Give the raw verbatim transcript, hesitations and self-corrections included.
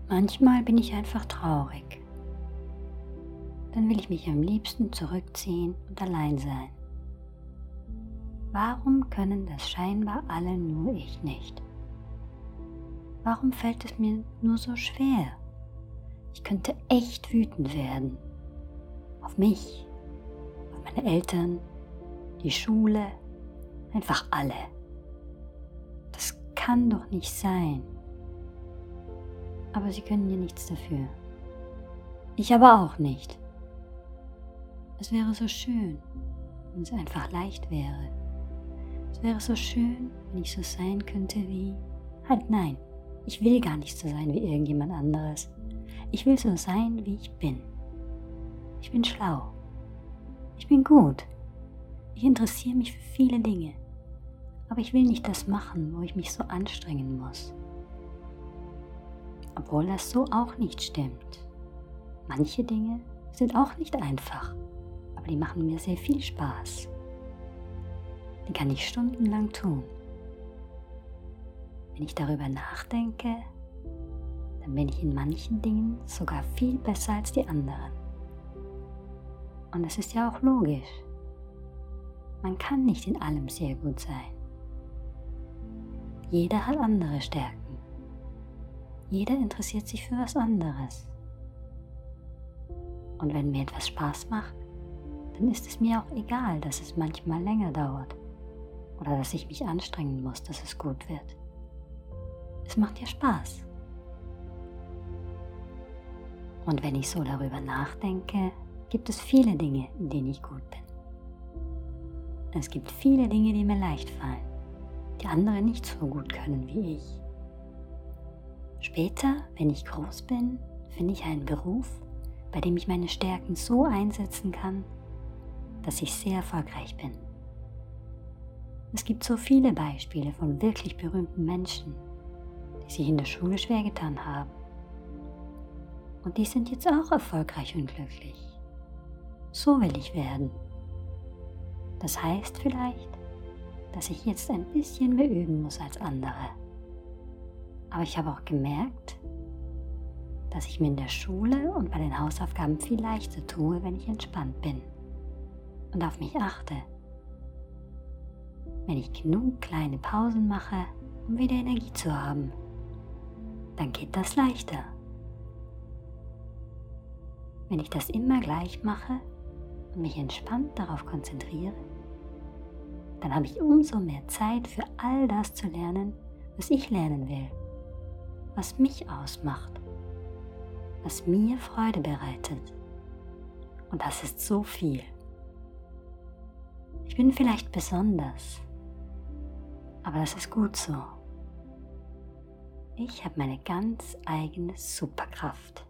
Manchmal bin ich einfach traurig. Dann will ich mich am liebsten zurückziehen und allein sein. Warum können das scheinbar alle, nur ich nicht? Warum fällt es mir nur so schwer? Ich könnte echt wütend werden. Auf mich, auf meine Eltern, die Schule, einfach alle. Das kann doch nicht sein. Aber sie können ja nichts dafür. Ich aber auch nicht. Es wäre so schön, wenn es einfach leicht wäre. Es wäre so schön, wenn ich so sein könnte wie... Halt nein, ich will gar nicht so sein wie irgendjemand anderes. Ich will so sein, wie ich bin. Ich bin schlau. Ich bin gut. Ich interessiere mich für viele Dinge. Aber ich will nicht das machen, wo ich mich so anstrengen muss. Obwohl das so auch nicht stimmt. Manche Dinge sind auch nicht einfach, aber die machen mir sehr viel Spaß. Die kann ich stundenlang tun. Wenn ich darüber nachdenke, dann bin ich in manchen Dingen sogar viel besser als die anderen. Und das ist ja auch logisch. Man kann nicht in allem sehr gut sein. Jeder hat andere Stärken. Jeder interessiert sich für was anderes. Und wenn mir etwas Spaß macht, dann ist es mir auch egal, dass es manchmal länger dauert oder dass ich mich anstrengen muss, dass es gut wird. Es macht ja Spaß. Und wenn ich so darüber nachdenke, gibt es viele Dinge, in denen ich gut bin. Es gibt viele Dinge, die mir leicht fallen, die andere nicht so gut können wie ich. Später, wenn ich groß bin, finde ich einen Beruf, bei dem ich meine Stärken so einsetzen kann, dass ich sehr erfolgreich bin. Es gibt so viele Beispiele von wirklich berühmten Menschen, die sich in der Schule schwer getan haben. Und die sind jetzt auch erfolgreich und glücklich. So will ich werden. Das heißt vielleicht, dass ich jetzt ein bisschen mehr üben muss als andere. Aber ich habe auch gemerkt, dass ich mir in der Schule und bei den Hausaufgaben viel leichter tue, wenn ich entspannt bin und auf mich achte. Wenn ich genug kleine Pausen mache, um wieder Energie zu haben, dann geht das leichter. Wenn ich das immer gleich mache und mich entspannt darauf konzentriere, dann habe ich umso mehr Zeit für all das zu lernen, was ich lernen will, was mich ausmacht, was mir Freude bereitet. Und das ist so viel. Ich bin vielleicht besonders, aber das ist gut so. Ich habe meine ganz eigene Superkraft.